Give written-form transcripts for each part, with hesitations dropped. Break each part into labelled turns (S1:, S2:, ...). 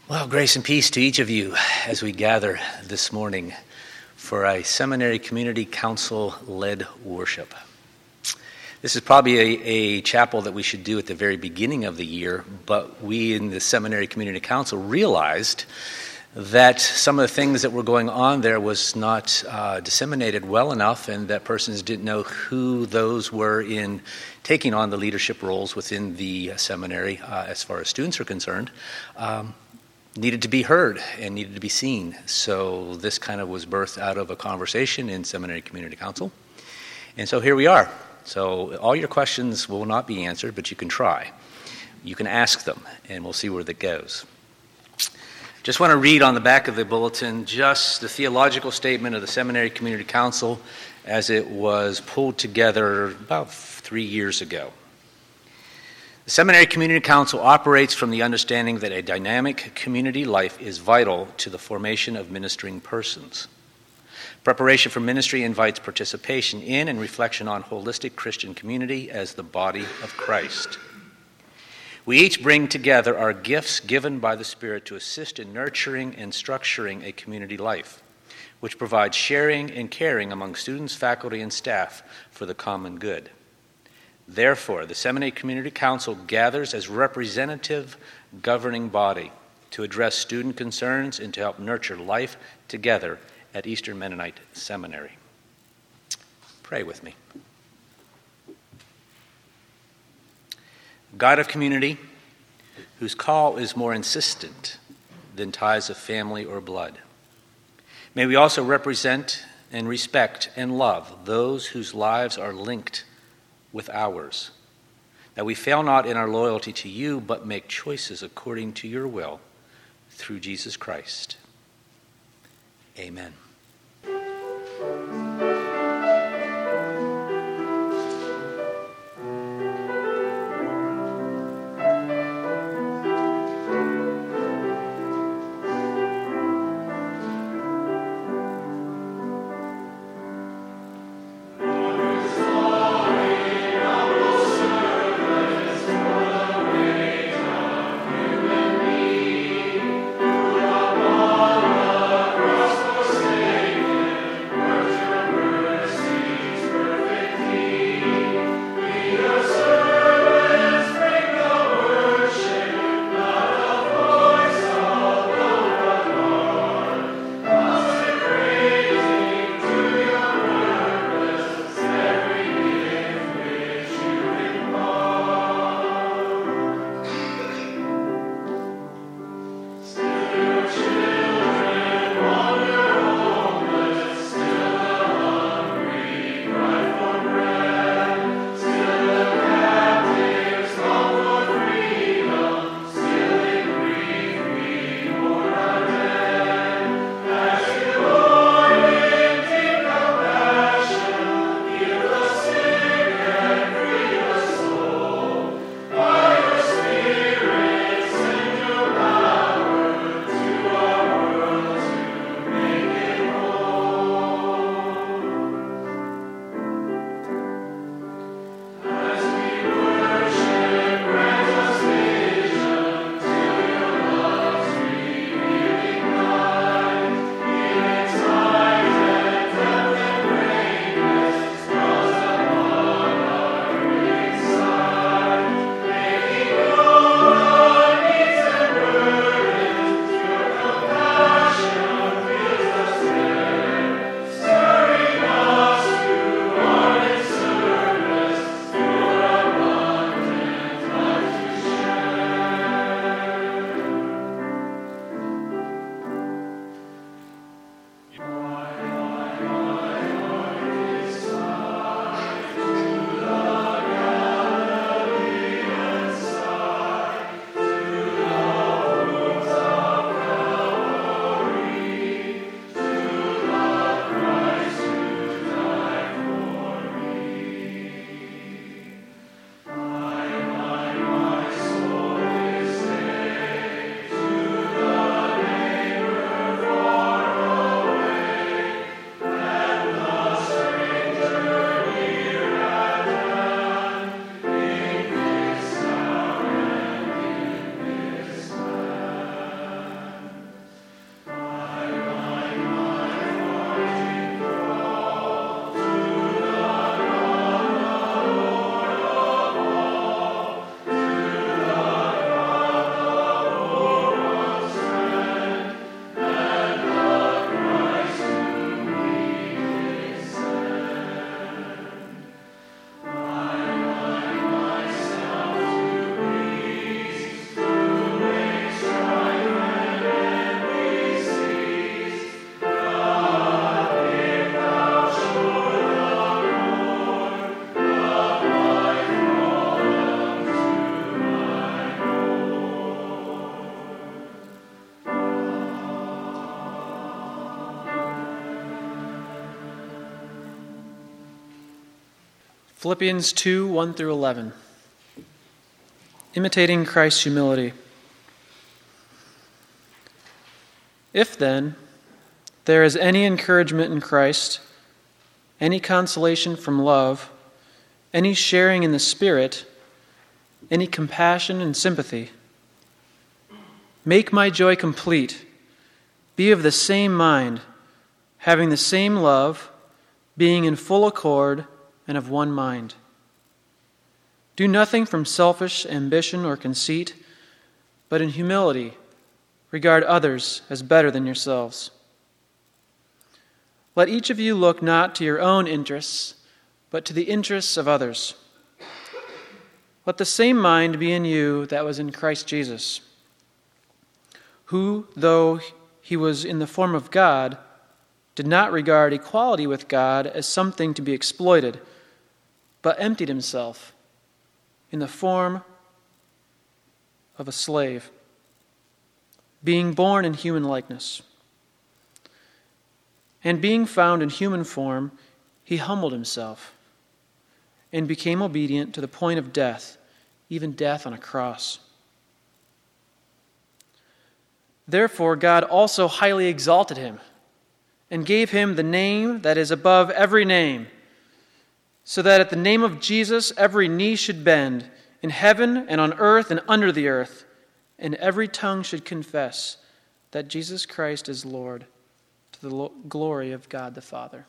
S1: Well, grace and peace to each of you as we gather this morning for a Seminary Community Council-led worship. This is probably a chapel that we should do at the very beginning of the year, but we in the Seminary Community Council realized that some of the things that were going on there was not disseminated well enough, and that persons didn't know who those were in taking on the leadership roles within the seminary as far as students are concerned. Needed to be heard and needed to be seen. So this kind of was birthed out of a conversation in Seminary Community Council. And so here we are. So all your questions will not be answered, but you can try. You can ask them, and we'll see where that goes. Just want to read on the back of the bulletin just the theological statement of the Seminary Community Council as it was pulled together about 3 years ago. The Seminary Community Council operates from the understanding that a dynamic community life is vital to the formation of ministering persons. Preparation for ministry invites participation in and reflection on holistic Christian community as the body of Christ. We each bring together our gifts given by the Spirit to assist in nurturing and structuring a community life, which provides sharing and caring among students, faculty, and staff for the common good. Therefore, the Seminary Community Council gathers as representative governing body to address student concerns and to help nurture life together at Eastern Mennonite Seminary. Pray with me. God of community, whose call is more insistent than ties of family or blood, may we also represent and respect and love those whose lives are linked with ours, that we fail not in our loyalty to you, but make choices according to your will through Jesus Christ. Amen.
S2: Philippians 2, 1 through 11. Imitating Christ's humility. If then there is any encouragement in Christ, any consolation from love, any sharing in the Spirit, any compassion and sympathy, make my joy complete. Be of the same mind, having the same love, being in full accord and of one mind. Do nothing from selfish ambition or conceit, but in humility regard others as better than yourselves. Let each of you look not to your own interests, but to the interests of others. Let the same mind be in you that was in Christ Jesus, who, though he was in the form of God, did not regard equality with God as something to be exploited, but emptied himself in the form of a slave, being born in human likeness. And being found in human form, he humbled himself and became obedient to the point of death, even death on a cross. Therefore, God also highly exalted him and gave him the name that is above every name, so that at the name of Jesus every knee should bend, in heaven and on earth and under the earth, and every tongue should confess that Jesus Christ is Lord, to the glory of God the Father.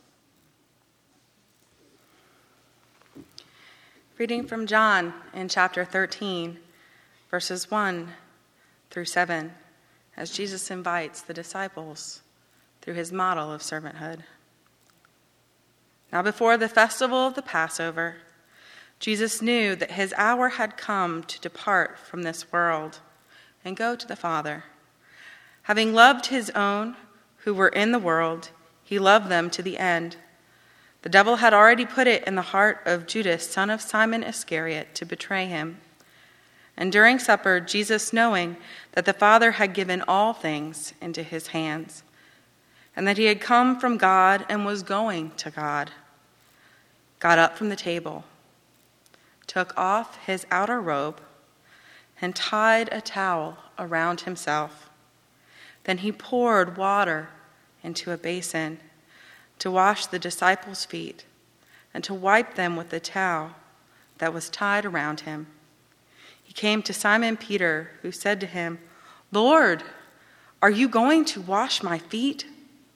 S3: Reading from John in chapter 13, verses 1 through 7, as Jesus invites the disciples through his model of servanthood. Now before the festival of the Passover, Jesus knew that his hour had come to depart from this world and go to the Father. Having loved his own who were in the world, he loved them to the end. The devil had already put it in the heart of Judas, son of Simon Iscariot, to betray him. And during supper, Jesus, knowing that the Father had given all things into his hands, and that he had come from God and was going to God, got up from the table, took off his outer robe, and tied a towel around himself. Then he poured water into a basin to wash the disciples' feet and to wipe them with the towel that was tied around him. He came to Simon Peter, who said to him, "Lord, are you going to wash my feet?"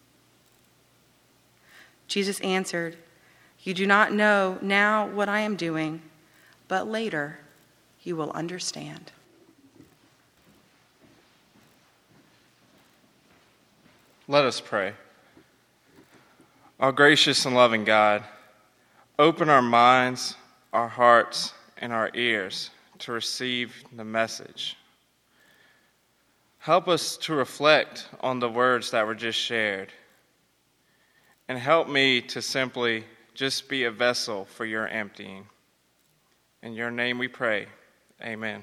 S3: Jesus answered, "You do not know now what I am doing, but later you will understand."
S4: Let us pray. Our gracious and loving God, open our minds, our hearts, and our ears to receive the message. Help us to reflect on the words that were just shared, and help me to simply just be a vessel for your emptying. In your name we pray. Amen.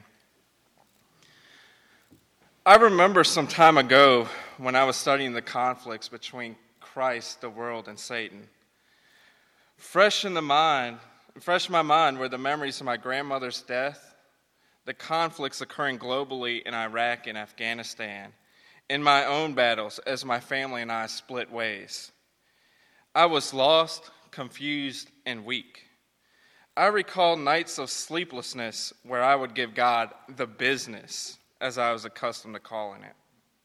S4: I remember some time ago when I was studying the conflicts between Christ, the world, and Satan. Fresh in my mind were the memories of my grandmother's death, the conflicts occurring globally in Iraq and Afghanistan, in my own battles as my family and I split ways. I was lost, confused, and weak. I recall nights of sleeplessness where I would give God the business, as I was accustomed to calling it.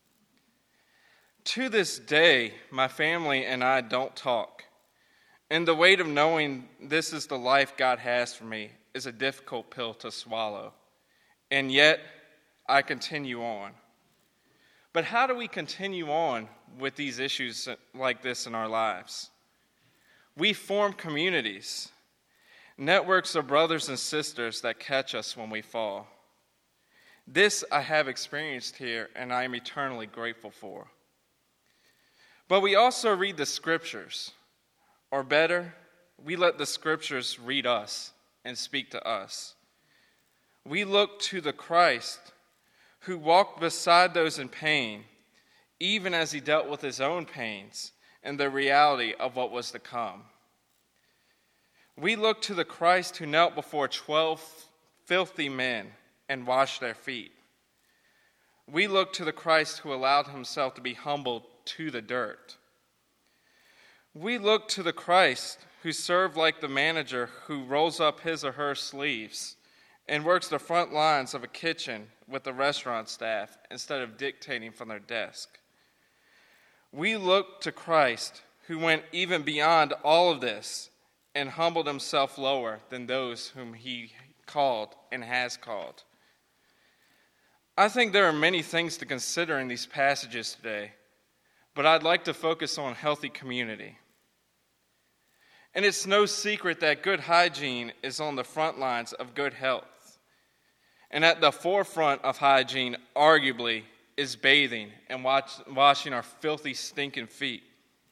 S4: To this day, my family and I don't talk, and the weight of knowing this is the life God has for me is a difficult pill to swallow, and yet I continue on. But how do we continue on with these issues like this in our lives? We form communities, networks of brothers and sisters that catch us when we fall. This I have experienced here, and I am eternally grateful for. But we also read the scriptures, or better, we let the scriptures read us and speak to us. We look to the Christ who walked beside those in pain, even as he dealt with his own pains and the reality of what was to come. We look to the Christ who knelt before 12 filthy men and washed their feet. We look to the Christ who allowed himself to be humbled to the dirt. We look to the Christ who served like the manager who rolls up his or her sleeves and works the front lines of a kitchen with the restaurant staff instead of dictating from their desk. We look to Christ who went even beyond all of this and humbled himself lower than those whom he called and has called. I think there are many things to consider in these passages today, but I'd like to focus on healthy community. And it's no secret that good hygiene is on the front lines of good health. And at the forefront of hygiene, arguably, is bathing and washing our filthy, stinking feet.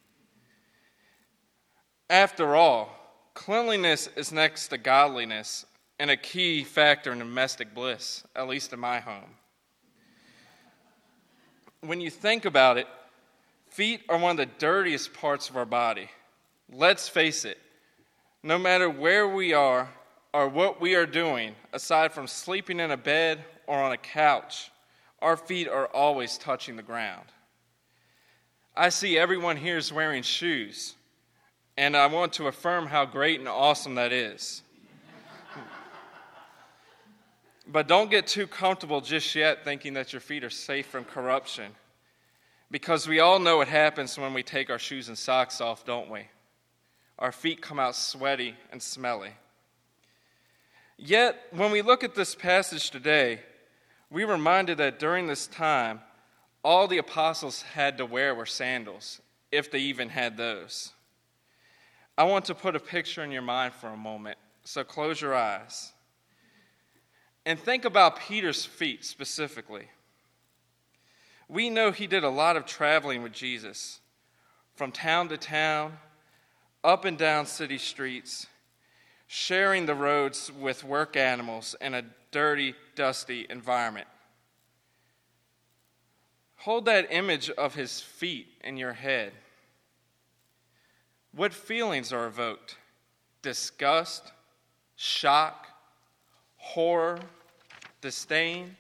S4: After all, cleanliness is next to godliness and a key factor in domestic bliss, at least in my home. When you think about it, feet are one of the dirtiest parts of our body. Let's face it, no matter where we are or what we are doing, aside from sleeping in a bed or on a couch, our feet are always touching the ground. I see everyone here is wearing shoes, and I want to affirm how great and awesome that is. But don't get too comfortable just yet thinking that your feet are safe from corruption, because we all know what happens when we take our shoes and socks off, don't we? Our feet come out sweaty and smelly. Yet, when we look at this passage today, we're reminded that during this time, all the apostles had to wear were sandals, if they even had those. I want to put a picture in your mind for a moment, so close your eyes. And think about Peter's feet specifically. We know he did a lot of traveling with Jesus, from town to town, up and down city streets, sharing the roads with work animals in a dirty, dusty environment. Hold that image of his feet in your head. What feelings are evoked? Disgust, shock, horror, disdain.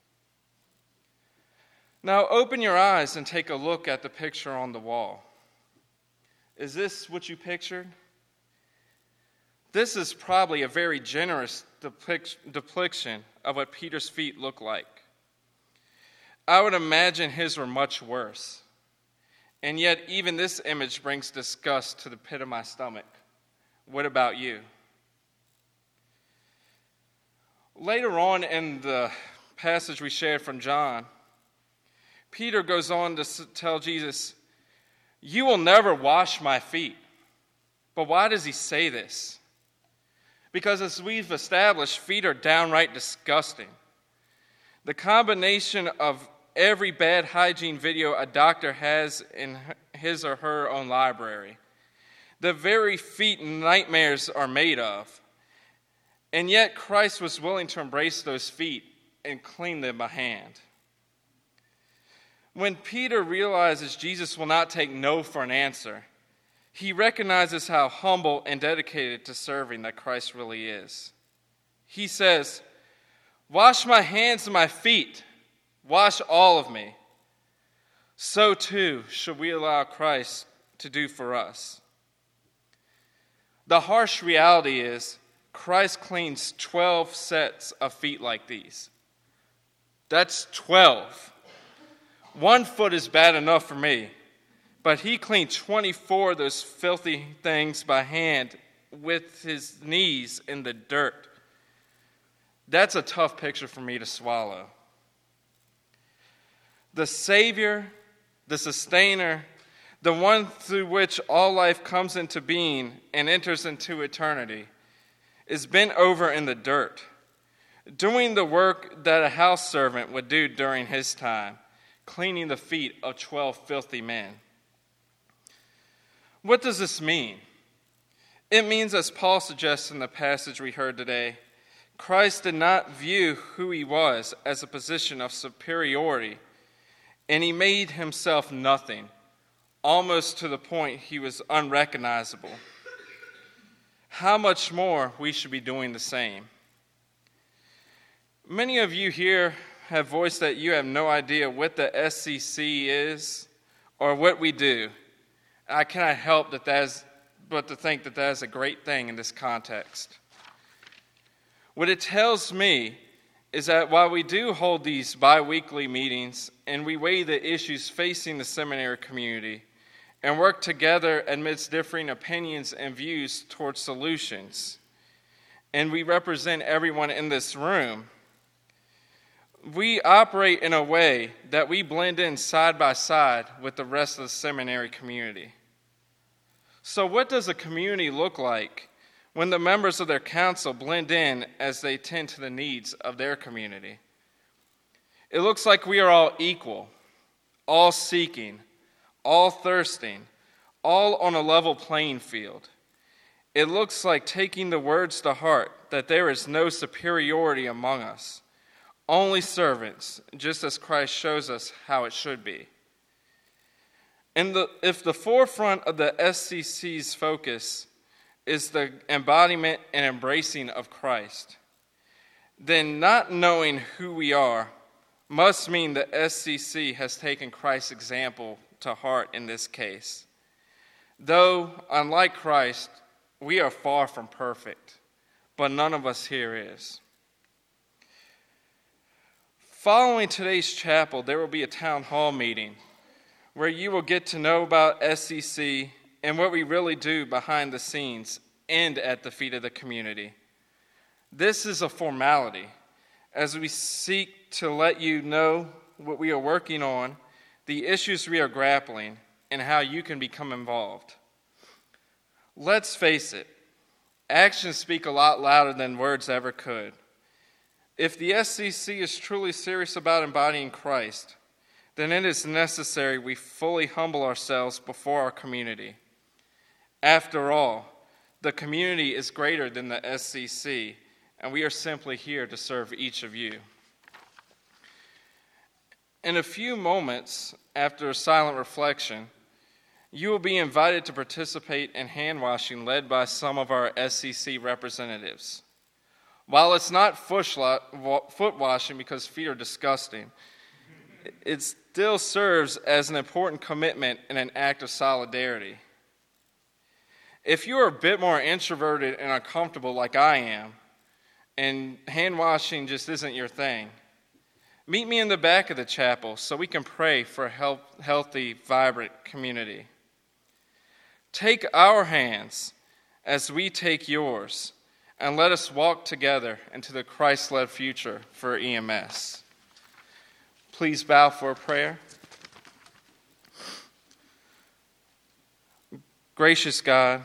S4: Now open your eyes and take a look at the picture on the wall. Is this what you pictured? This is probably a very generous depiction of what Peter's feet look like. I would imagine his were much worse. And yet even this image brings disgust to the pit of my stomach. What about you? Later on in the passage we shared from John, Peter goes on to tell Jesus, "You will never wash my feet." But why does he say this? Because as we've established, feet are downright disgusting. The combination of every bad hygiene video a doctor has in his or her own library, the very feet nightmares are made of, and yet Christ was willing to embrace those feet and clean them by hand. When Peter realizes Jesus will not take no for an answer, he recognizes how humble and dedicated to serving that Christ really is. He says, "Wash my hands and my feet. Wash all of me." So too should we allow Christ to do for us. The harsh reality is Christ cleans 12 sets of feet like these. That's 12. 1 foot is bad enough for me, but he cleaned 24 of those filthy things by hand with his knees in the dirt. That's a tough picture for me to swallow. The Savior, the Sustainer, the one through which all life comes into being and enters into eternity, is bent over in the dirt, doing the work that a house servant would do during his time, cleaning the feet of 12 filthy men. What does this mean? It means, as Paul suggests in the passage we heard today, Christ did not view who he was as a position of superiority, and he made himself nothing, almost to the point he was unrecognizable. how much more we should be doing the same. Many of you here have voiced that you have no idea what the SCC is or what we do. I cannot help but to think that is a great thing in this context. What it tells me is that while we do hold these bi-weekly meetings and we weigh the issues facing the seminary community and work together amidst differing opinions and views towards solutions, and we represent everyone in this room, we operate in a way that we blend in side by side with the rest of the seminary community. So what does a community look like when the members of their council blend in as they tend to the needs of their community? It looks like we are all equal, all seeking, all thirsting, all on a level playing field. It looks like taking the words to heart that there is no superiority among us, only servants, just as Christ shows us how it should be. And if the forefront of the SCC's focus is the embodiment and embracing of Christ, then not knowing who we are must mean the SCC has taken Christ's example to heart in this case. Though, unlike Christ, we are far from perfect, but none of us here is. Following today's chapel, there will be a town hall meeting where you will get to know about SCC and what we really do behind the scenes and at the feet of the community. This is a formality as we seek to let you know what we are working on, the issues we are grappling, and how you can become involved. Let's face it, actions speak a lot louder than words ever could. If the SCC is truly serious about embodying Christ, then it is necessary we fully humble ourselves before our community. After all, the community is greater than the SCC, and we are simply here to serve each of you. In a few moments, after a silent reflection, you will be invited to participate in hand washing led by some of our SCC representatives. While it's not foot washing because feet are disgusting, it still serves as an important commitment and an act of solidarity. If you are a bit more introverted and uncomfortable like I am, and hand washing just isn't your thing, meet me in the back of the chapel so we can pray for a healthy, vibrant community. Take our hands as we take yours, and let us walk together into the Christ-led future for EMS. Please bow for a prayer. Gracious God,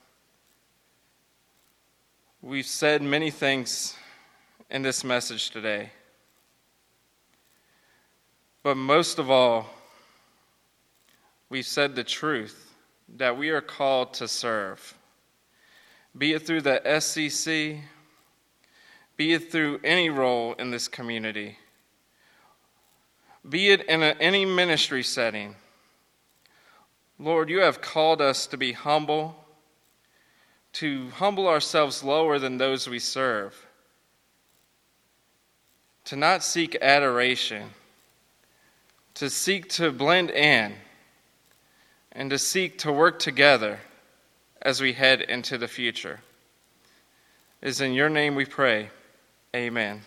S4: we've said many things in this message today, but most of all, we've said the truth that we are called to serve. Be it through the SCC, be it through any role in this community, be it in any ministry setting. Lord, you have called us to be humble, to humble ourselves lower than those we serve, to not seek adoration, to seek to blend in, and to seek to work together as we head into the future. It is in your name we pray. Amen.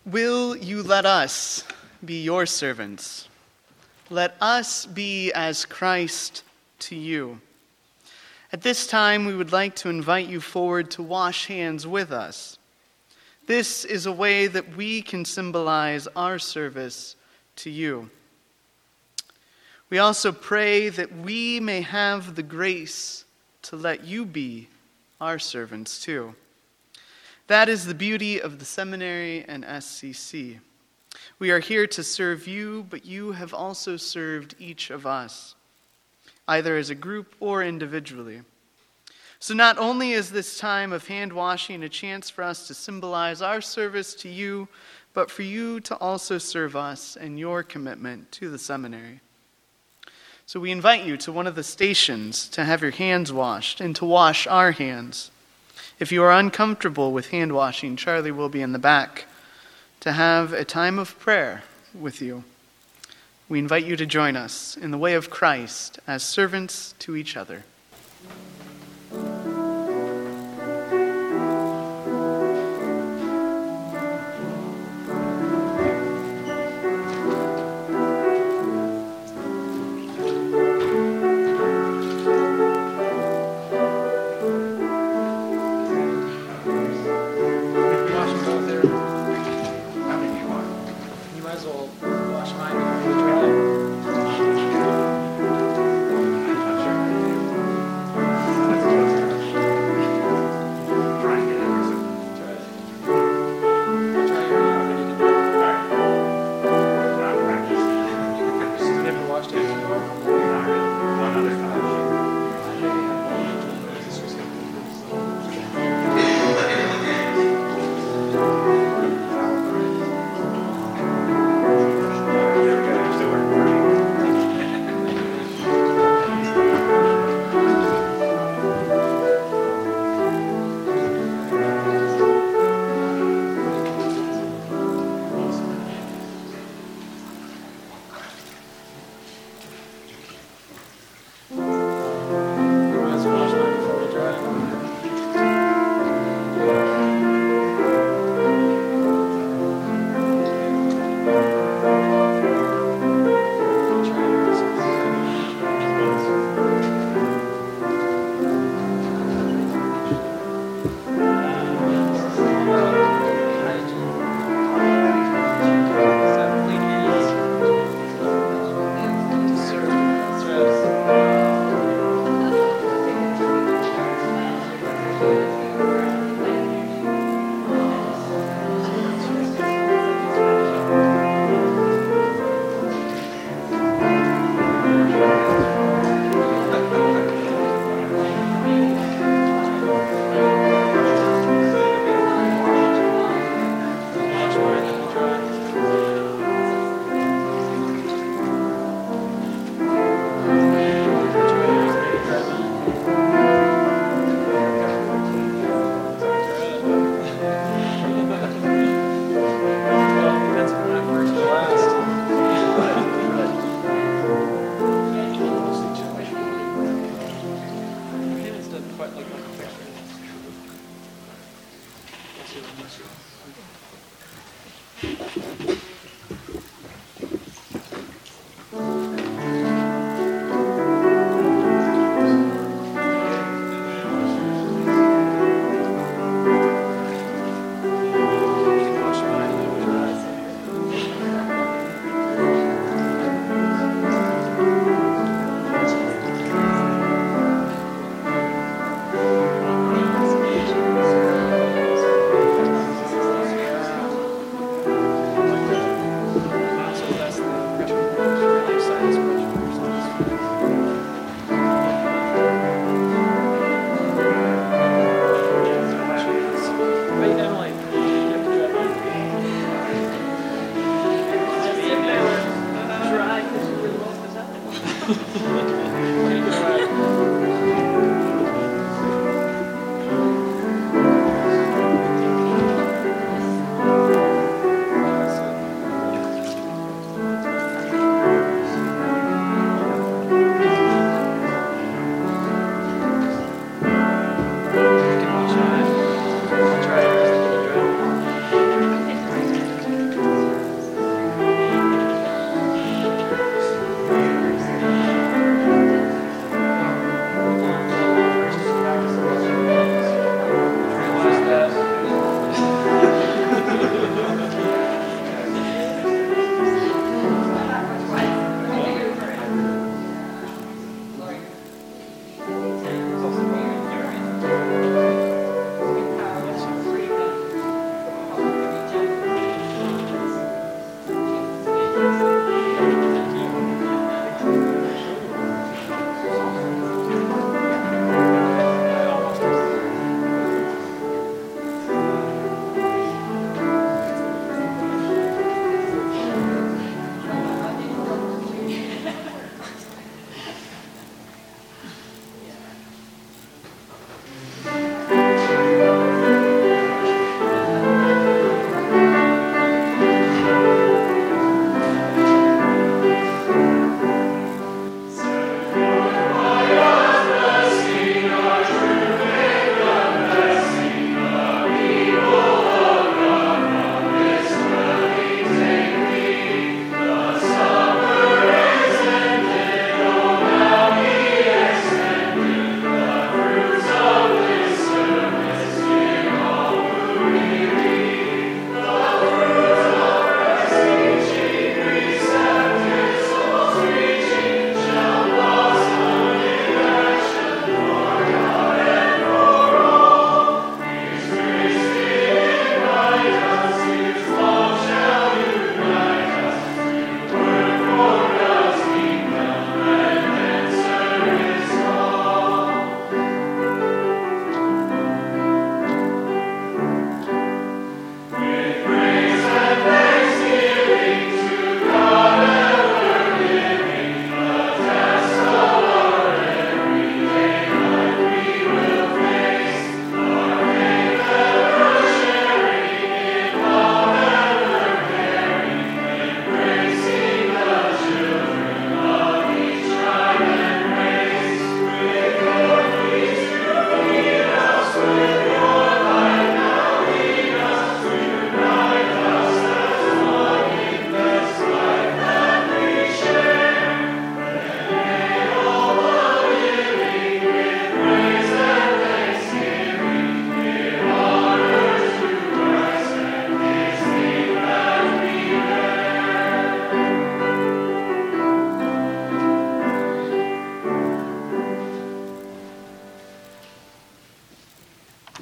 S5: Will you let us be your servants? Let us be as Christ to you. At this time, we would like to invite you forward to wash hands with us. This is a way that we can symbolize our service to you. We also pray that we may have the grace to let you be our servants too. That is the beauty of the seminary and SCC. We are here to serve you, but you have also served each of us, either as a group or individually. So not only is this time of hand washing a chance for us to symbolize our service to you, but for you to also serve us in your commitment to the seminary. So we invite you to one of the stations to have your hands washed and to wash our hands. If you are uncomfortable with hand washing, Charlie will be in the back to have a time of prayer with you. We invite you to join us in the way of Christ as servants to each other.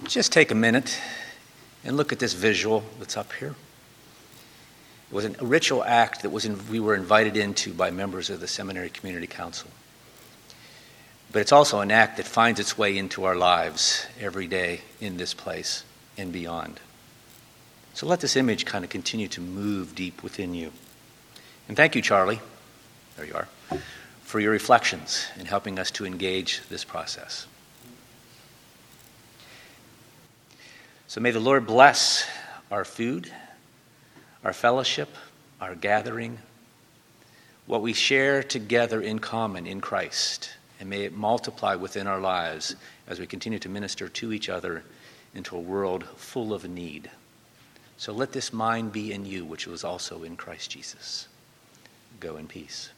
S1: Just take a minute and look at this visual that's up here. It was a ritual act that we were invited into by members of the Seminary Community Council. But it's also an act that finds its way into our lives every day in this place and beyond. So let this image kind of continue to move deep within you. And thank you, Charlie, there you are, for your reflections in helping us to engage this process. So may the Lord bless our food, our fellowship, our gathering, what we share together in common in Christ, and may it multiply within our lives as we continue to minister to each other into a world full of need. So let this mind be in you, which was also in Christ Jesus. Go in peace.